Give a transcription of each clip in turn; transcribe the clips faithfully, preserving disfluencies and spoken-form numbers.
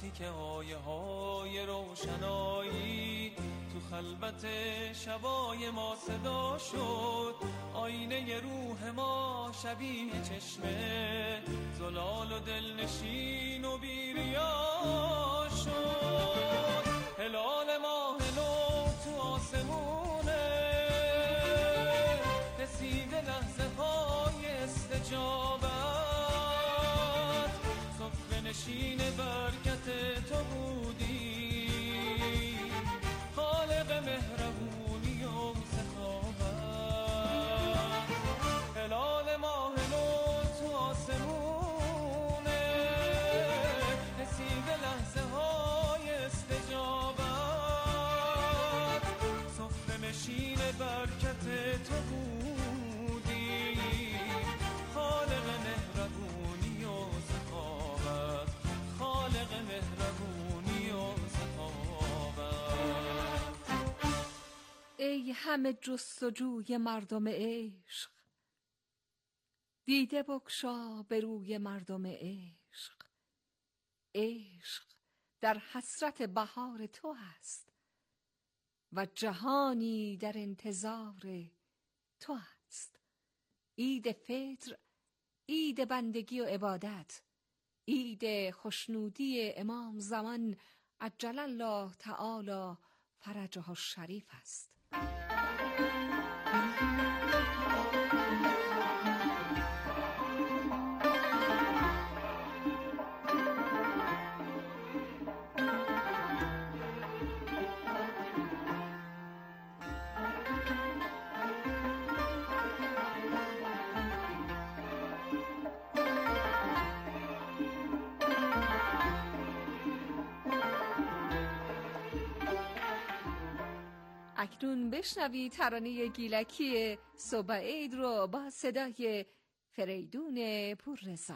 تیکه های های روشنایی تو خلوت شبای ما صدا شد، آینه روح ما شبیه چشمه زلال و دلنشین و بیریا شد. هلال ماه نو تو آسمونه رسیده لحظه های استجابت، صفر نشین برکت تو بودی خالق مهربونی و سخاوت. هلال ماه نو تو آسمونه رسیده لحظه های استجابت، صفر نشین برکت تو بودی خالق مهربونی و سخاوت، خالق مهربونی و سخاوت. ای همه جستجوی مردم عشق، دیده بگشا به روی مردم عشق. عشق در حسرت بهار تو است و جهانی در انتظار تو است. عید فطر، عید بندگی و عبادت، عید خوشنودی امام زمان عجل الله تعالی فرجه الشریف است. اکنون بشنوید ترانه گیلکی صبح عید رو با صدای فریدون پوررضا.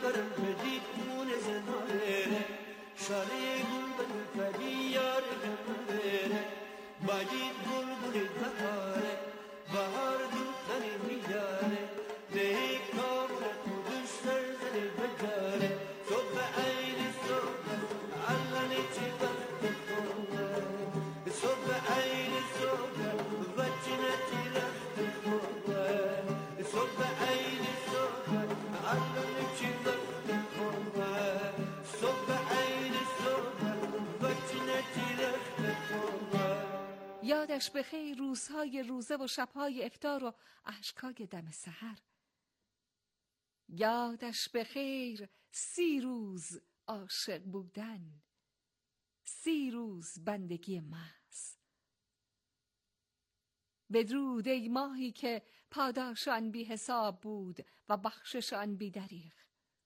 برم بدید مون زناره شاره گل بلفدی یار گمره باید گل بولی بهاره بهار دوتنی میداره ده کامره کدوش سرزنی بجاره صبح عین صبح علنی چی وقت خوبه صبح عین صبح وجنتی رخت خوبه صبح عین صبح علنی چی وقت خوبه صبح عین صبح وجنتی رخت خوبه. یادش بخیر روزهای روزه و شبهای افطار و اشکای دم سحر. یادش بخیر سی روز عاشق بودن، سی روز بندگی محض. بدرود ای ماهی که پاداش آن بی حساب بود و بخشش آن بی دریغ.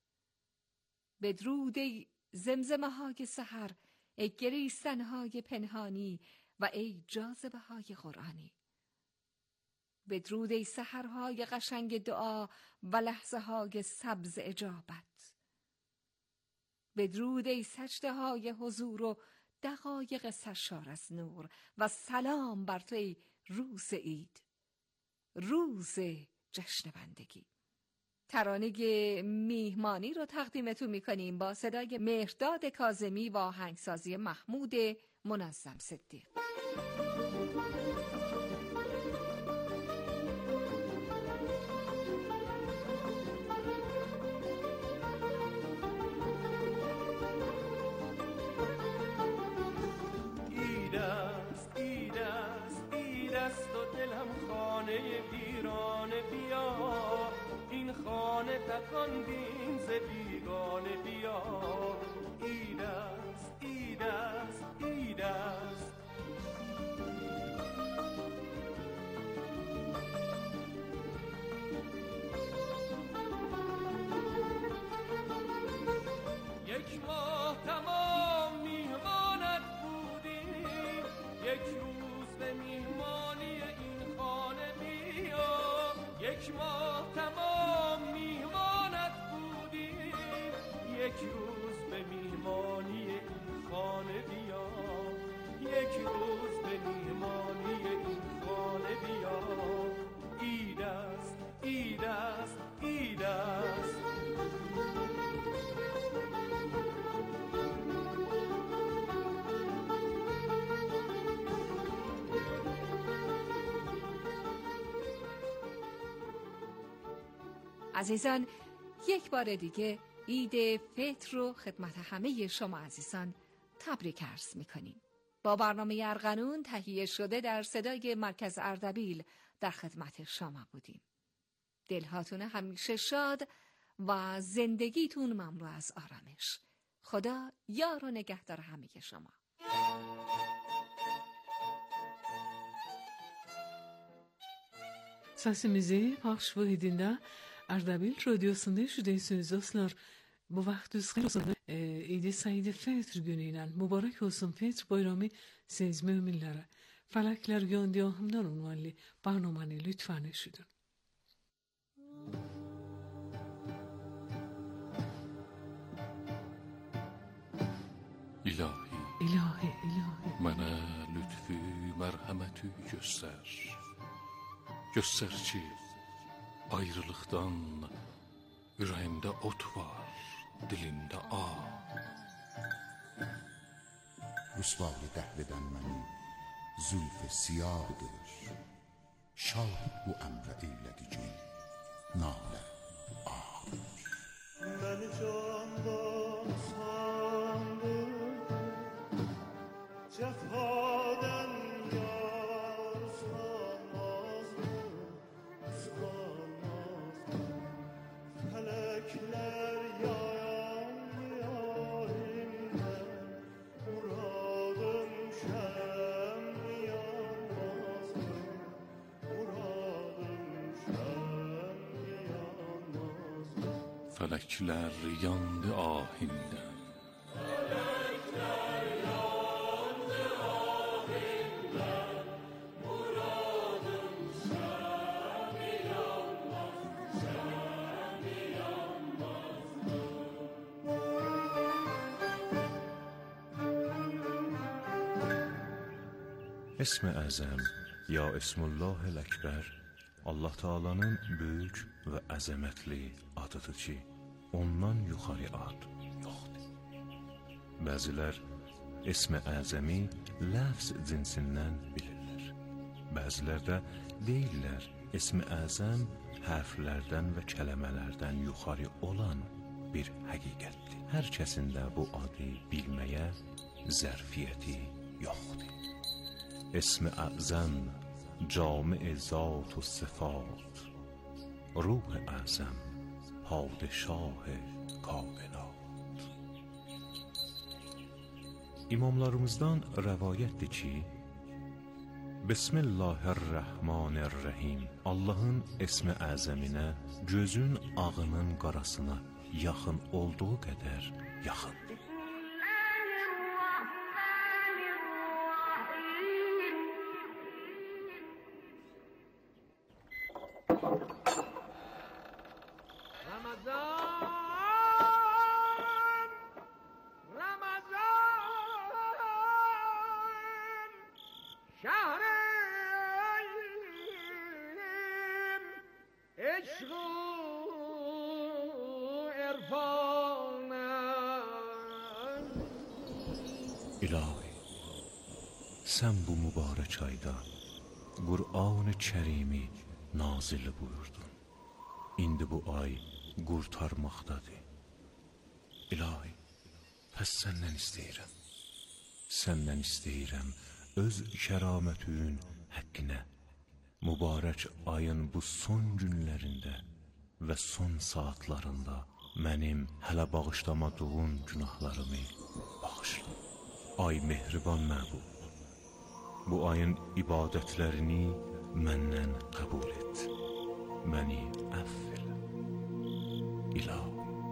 بدرود ای زمزمه های سحر، ای گریستن های پنهانی و ای جاذبه های قرآنی. بدرود ای سحرهای قشنگ دعا و لحظه های سبز اجابت. بدرود ای سجده های حضور و دقایق سرشار از نور و سلام بر تو ای روز عید، روز جشن بندگی. ترانه میهمانی رو تقدیمتون میکنیم با صدای مهرداد کاظمی و آهنگسازی محمود منظم صدیق. ویرانه بیا این خانه تکاندیم ز بیگانه بیا. عید است عید است عید است یک ماه تمام میهمانت بودیم، یک روز به میهمانی این خانه بیا. یک ماه تمام میهمانت بودیم، یک روز به میهمانی این خانه بیا. یک روز به میهمانی این خانه بیا. عید است عید است عید است. عزیزان، یک بار دیگه عید فطر رو خدمت همه شما عزیزان تبریک عرض می‌کنیم. با برنامه ارغنون تهیه شده در صدای مرکز اردبیل در خدمت شما بودیم. دلهاتون همیشه شاد و زندگیتون مملو از آرامش. خدا یار و نگهدار همه şoma. Sesimizi paylaşıp edildiğinde Ardabil Radyosu'nda şudeysiniz dostlar. Bu vaxtınız xeyir olsun. İdi Said Fitr günüyle mübarek olsun Fitr bayramı siz müminlere. Felakler gönderdiğimden unvanlı barnamanı lütfen eşidin. İlahi, İlahi, ilahi. Mənə lütfü, mərhəməti göstər. Göstər ki, ayrılıqdan ürəyimdə ot var, dilimdə ağ. رسوای دهردن منی زلف سیاهdır شاه bu emre eyledi gün nalə ağır. من candan sandım cefadan yar sanmazdı sanmazdı felekler yayan yarimden muradım şem yanmazdı muradım şem yanmazdı. Fələklər yandı ahindən. Esmi Əzəm, ya Esmullahil Əkbər, Allah Taalanın böyük və əzəmətli adıdır ki, ondan yuxarı ad yoxdur. Bəzilər Esmi Əzəmi ləfz cinsindən bilirlər. Bəzilər də deyirlər, Esmi Əzəm hərflərdən və kələmələrdən yuxarı olan bir həqiqətdir. Hər kəsində bu adı bilməyə zərfiyyəti yoxdur. Esmi Əzəm, cami-i zat و صفات، روح اعظم پادشاه kainat. İmamlarımızdan rəvayətdir ki, Bismillahirrahmanirrahim, Allahın esmi əzəminə gözün ağının qarasına yaxın olduğu qədər yaxındır. İlahi, sən bu mübarək ayda Qur'an-ı Kərimi nazil buyurdun. İndi bu ay qurtarmaqdadır. İlahi, pəs səndən istəyirəm. Səndən istəyirəm öz kəramətün həqqinə. Mübarək ayın bu son günlərində və son saatlarında mənim hələ bağışlamadığım günahlarımı bağışla. Ay mehriban məbud, bu ayın ibadətlərini məndən qəbul et, məni əff elə. İlahi.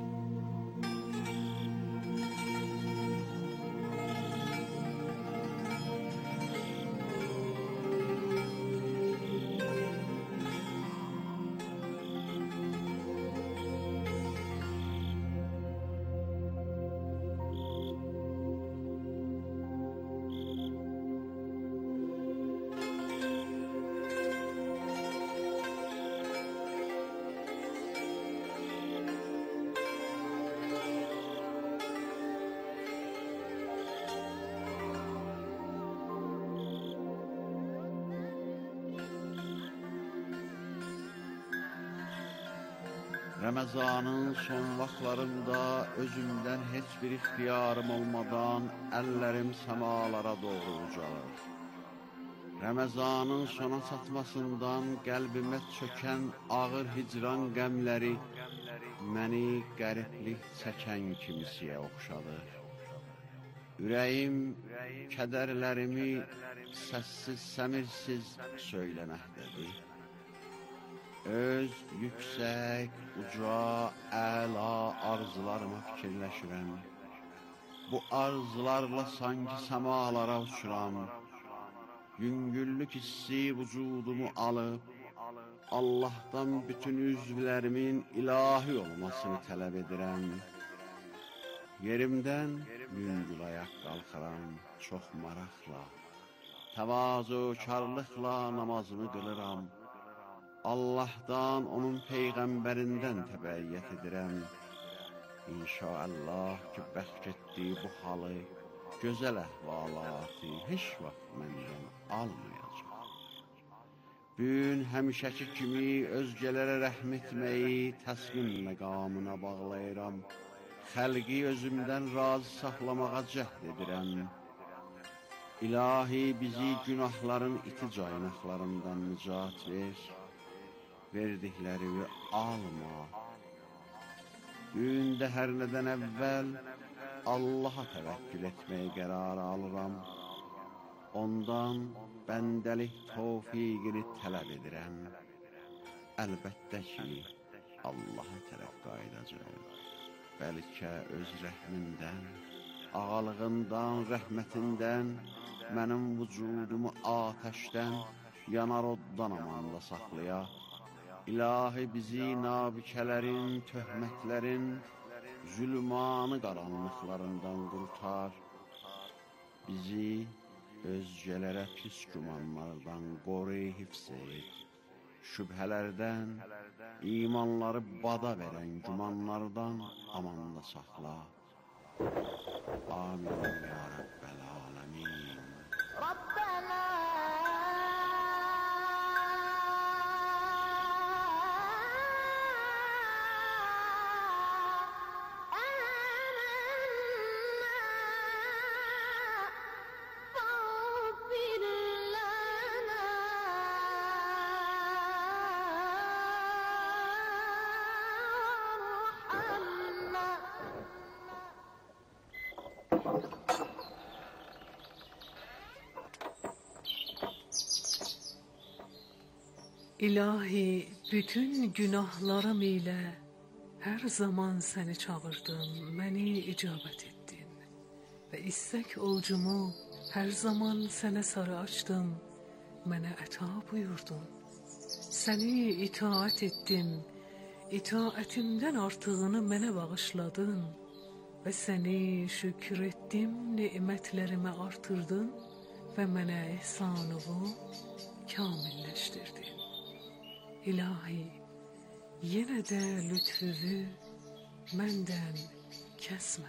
Ramazanın son vaxtlarında özümdən heç bir ixtiyarım olmadan əllərim səmalara doğru ucalır. Ramazanın sona çatmasından qəlbimə çökən ağır hicran qəmləri məni qəriblik çəkən kimisiyə oxşadır. Ürəyim kədərlərimi səssiz, səmirsiz söyləməkdədir. Öz yüksək, uca, əla arzularıma fikirləşirəm. Bu arzularla sanki səmalara uçuram. Yüngüllük hissi vücudumu alıb, Allah'tan bütün üzvlərimin ilahi olmasını tələb edirəm. Yerimdən yüngül ayaq qalxıram, çox maraqla, təvazukarlıqla namazımı qılıram. Allah'tan, onun peyğəmbərindən təbəyyət edirəm. İnşallah ki, bəxş etdiyi bu halı, gözəl əhvalatı heç vaxt məndən almayacaq. Bugün həmişəki kimi özgələrə rəhm etməyi təslim məqamına bağlayıram. Xəlqi özümdən razı saxlamağa cəhd edirəm. İlahi bizi günahların iti caynaqlarından nicat ver. Verdiklərimi alma. Gündə hər nədən əvvəl Allaha təvəkkül etməyə qərarı alıram. Ondan bəndəlik tövfiqini tələb edirəm. Əlbəttə ki, Allaha tərəf qayıdacaq. Bəlkə öz rəhmindən, ağalığından, rəhmətindən mənim vücudumu atəşdən, yanar oddan amanda saxlaya. İlahi bizi nabikələrin, töhmətlərin, zülmanı qaranlıqlarından qurtar. Bizi özgələrə pis gümanlardan qoru hifz et. Şübhələrdən, imanları bada verən gümanlardan amanda saxla. Amin ya Rabbel alemin. Rabbena İlahi, bütün günahlarım ilə hər zaman səni çağırdım, məni icabət etdin və istək olcumu hər zaman sənə sarı açdım, mənə əta buyurdun. Səni itaat etdim, itaətimdən artığını mənə bağışladın və səni şükür etdim, nemətlərimi artırdın və mənə ehsanını kamilləşdirdin. İlahi, yenə də lütfünü məndən kəsmə.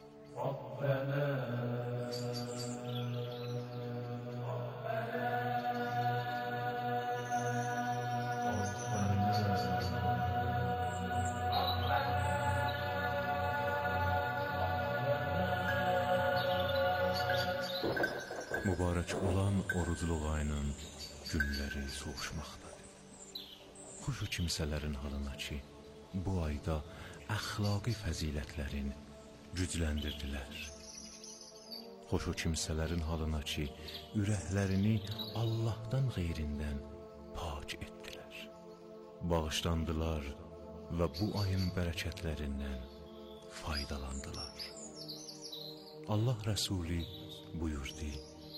Mübarək olan orucluq ayının günləri soğuşmaqdadır. Xoş o kimsələrin halına ki, bu ayda əxlaqi fəzilətlərin gücləndirdilər. Xoş o kimsələrin halına ki, ürəklərini Allahdan qeyrindən pak etdilər. Bağışlandılar və bu ayın bərəkətlərindən faydalandılar. Allah Rəsuli buyurdu: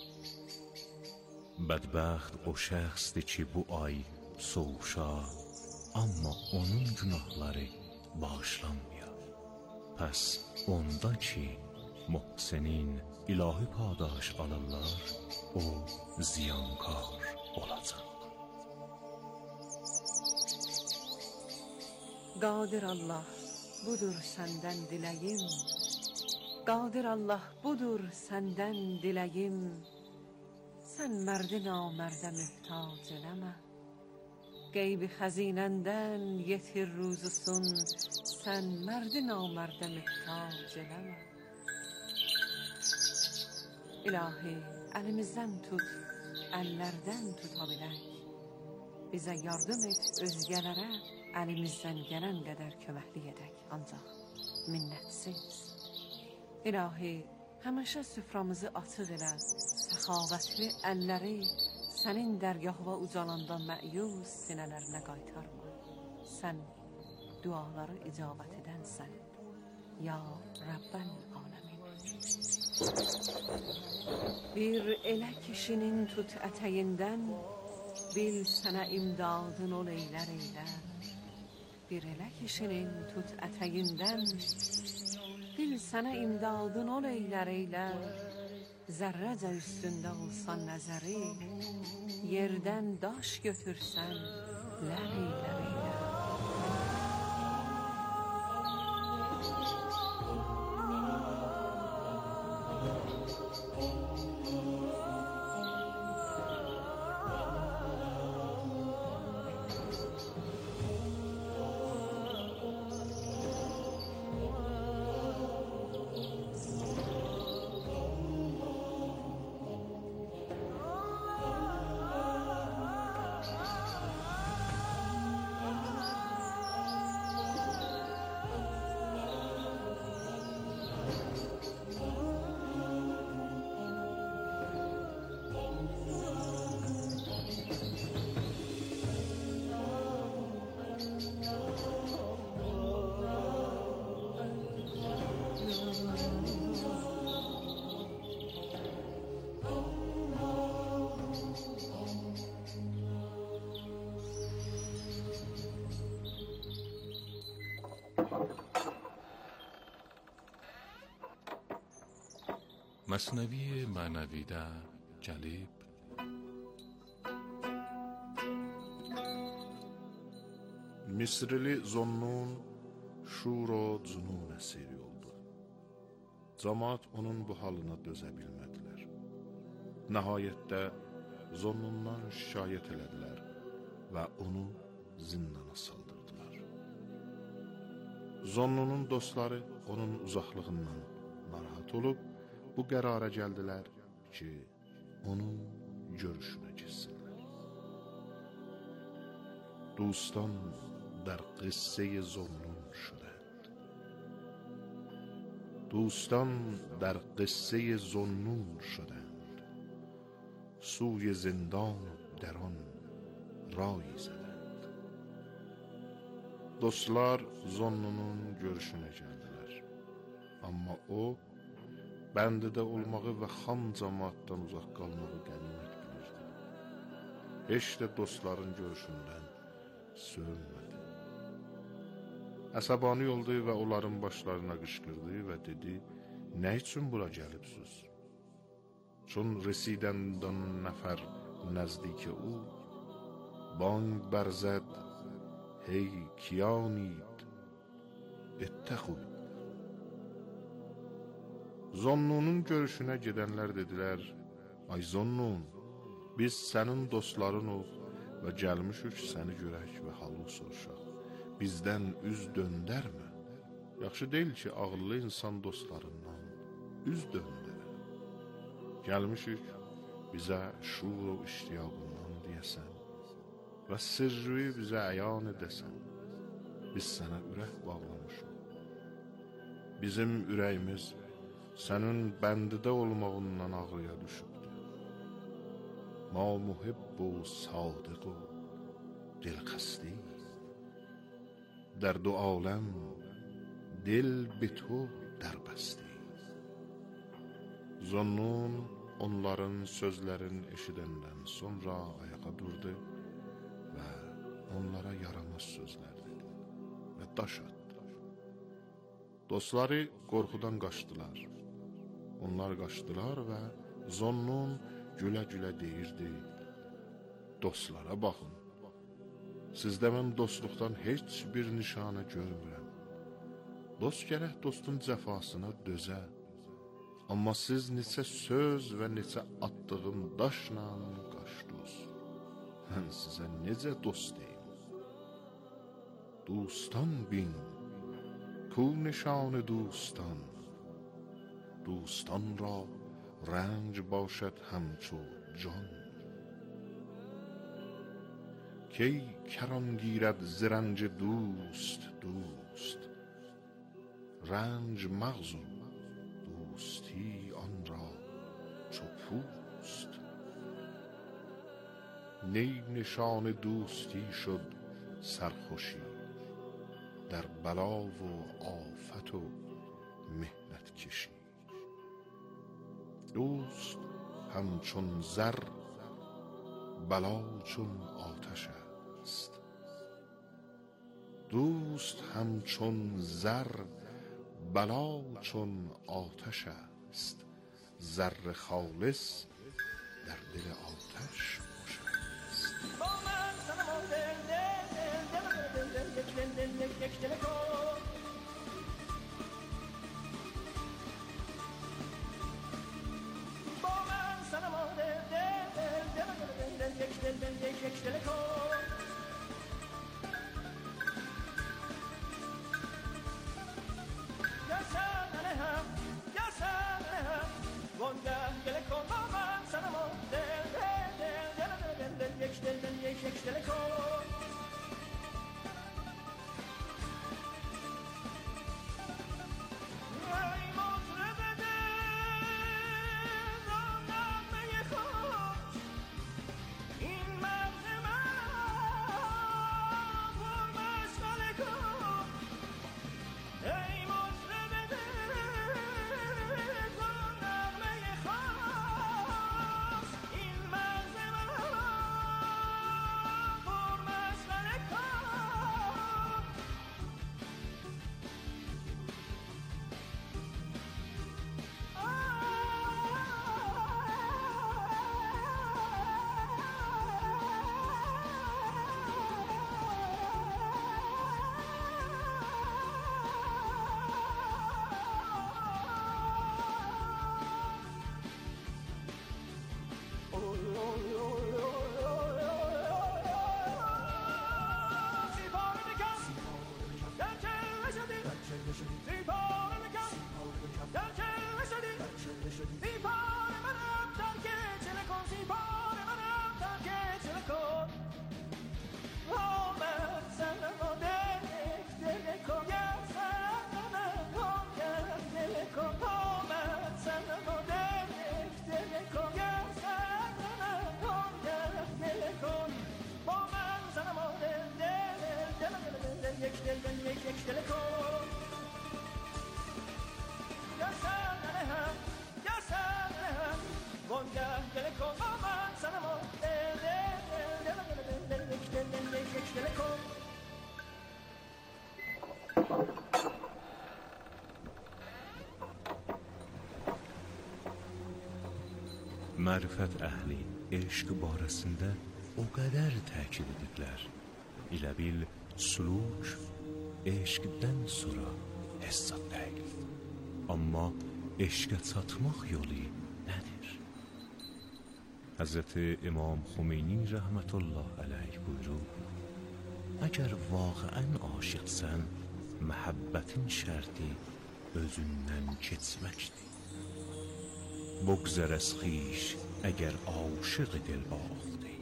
Bədbəxt o şəxsdir ki, bu ay soğuşa, amma onun günahları bağışlanmıyor. Pəs onda ki, muhsinin ilahi padaş alırlar, o ziyankar olacaq. Qadir Allah, budur səndən diləyim. Qadir Allah, budur səndən diləyim. Sən mərdi namərdə mühtac eləmə. Qeybi xəzinəndən yetir ruzusun, sən mərdi namərdə mühtac eləmə. İlahi, əlimizdən tut, əllərdən tuta bilək. Bizə yardım et, özgələrə əlimizdən gələn qədər köməklik edək, ancaq minnətsiz. İlahi, həmişə süframızı açıq elə, səxavətli əlləri sənin dərgahına ucalanda məyus sinələrinə qaytarma. Sən duaları icabət edənsən, ya Rəbbəl aləmin. Bir elə kişinin tut ətəyindən, bil sənə imdadın ol eylər eylər. Bir elə kişinin tut ətəyindən, bil sənə imdadın ol eylər eylər. Zərrəcə üstündə olsan nəzəri, yerdən daş götürsən, lər eylər eylər. مثنوی معنوی در gəlib. Misrili Zonnun şur o cünun əsiri oldu. Camaat onun bu halına dözə bilmədilər. Nəhayətdə Zonnundan şikayət elədilər və onu zindana saldırdılar. Zonnunun dostları onun uzaqlığından narahat olub, bu qərara gəldilər ki, onun görüşünə getsinlər. دوستان در قصه زنون شدند. دوستان در قصه زنون شدند، سوی زندان در آن رای زدند. Dostlar Zonnunun görüşünə gəldilər. Amma o, bəndidə olmağı və xam cəmaatdan uzaq qalmağı qənimət bilirdi. Heç də dostların görüşündən sövünmədi. Əsəbani oldu və onların başlarına qışqırdı və dedi, nə üçün bura gəlibsiz? Çun residən nəfər nəzdikə o, bang bərzəd, hey kiyanid, ettəxud. Zonnunun görüşünə gedənlər dedilər, ay Zonnun, biz sənin dostlarınıq və gəlmişik səni görək və halı soruşaq. Bizdən üz döndərmə. Yaxşı deyil ki, ağıllı insan dostlarından üz döndərə. Gəlmişik bizə şur o iştiyabından deyəsən və sirri bizə əyan edəsən. Biz sənə ürək bağlamışıq. Bizim ürəyimiz sənin bəndidə olmağından ağrıya düşübdür. Ma muhibb و صادق و دلخسته در دو عالم دل به تو در بسته. Zonnun onların sözlərini eşidəndən sonra ayağa durdu və onlara yaramaz sözlər dedi və daş atdı. Dostları qorxudan qaçdılar. Onlar qaçdılar və Zonnun gülə-gülə deyirdi, dostlara baxın, sizdə mən dostluqdan heç bir nişanə görmürəm. Dost gərək dostun cəfasına dözə, amma siz neçə söz və neçə attığım daşla qaçdınız. Mən sizə necə dost deyim? Dostan bin, ku nişanı dostan, dostan را رنج باشد همچو جان. کی کران گیرد ز رنج دوست دوست، رنج مغز و دوستی آن را چو پوست. نی نشان دوستی شد سرخوشی، در بلا و آفت و محنت کشی. دوست همچون زر، بلا چون آتش است. دوست همچون زر، بلا چون آتش است. زر خالص در دل آتش باشد است. با من صنم و دل دل دل دل دل یک دل دل یک یک دل کن. با من صنم و دل دل دل دل دل یک دل دل یک یک دل کن. گسن هم گسن هم وانگه گل کن. با من صنم و دل دل دل دل دل یک دل دل یک یک دل کن. دل دل یک یک دل کن یا سنه هم یا سنه هم وانگه دل کن با من سنما دل دل دل دل دل دل یک دل دل یک یک دل کن Mərifət əhli eşq barəsində o qədər təkid ediblər. İlə bil, suluk eşqdən sonra hesab deyil. Amma eşqə çatmaq yolu nədir? Həzrəti İmam Xümeyni rəhmətullah əleyh buyurur, əgər vaqiən aşiqsən, məhəbbətin şərti özündən keçməkdir. بگذر از خویش اگر عاشق دل باختی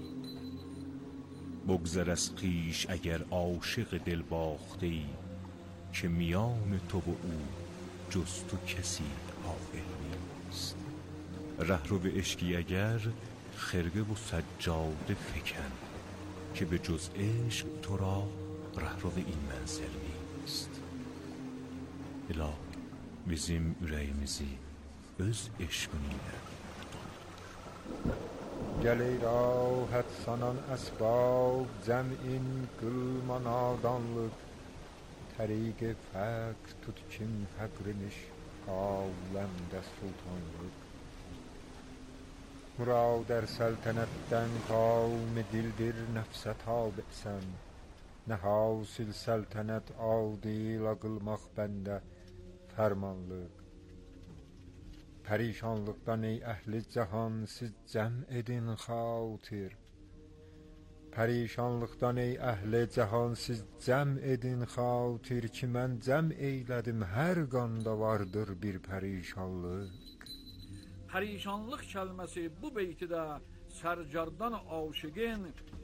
بگذر از خویش اگر عاشق دل باختی که میان تو و او جز تو کسی حائل نیست رهرو عشقی اگر خرقه و سجاده فکن که به جز عشق تو را رهرو این منزل نیست الا bizim ürəyimizi öz eşqinlə گل ای راحت سنان اسباب cəmin qılma nadanlıq طریق فقر tut kim fəqrimiş aləmdə sultanlıq مراد در سلطنتdən قوم dildir nəfsə tabisən nə hasil səltənət adıyla qılmaq bəndə fərmanlıq پریشانlıqdan ey əhli cahan siz cəm edin xatir پریشانlıqdan ey əhli cahan siz cəm edin xatir ki mən cəm eylədim hər qanda vardır bir pərişanlıq Pərişanlıq kəlməsi bu beytidə sərcardan aşıqin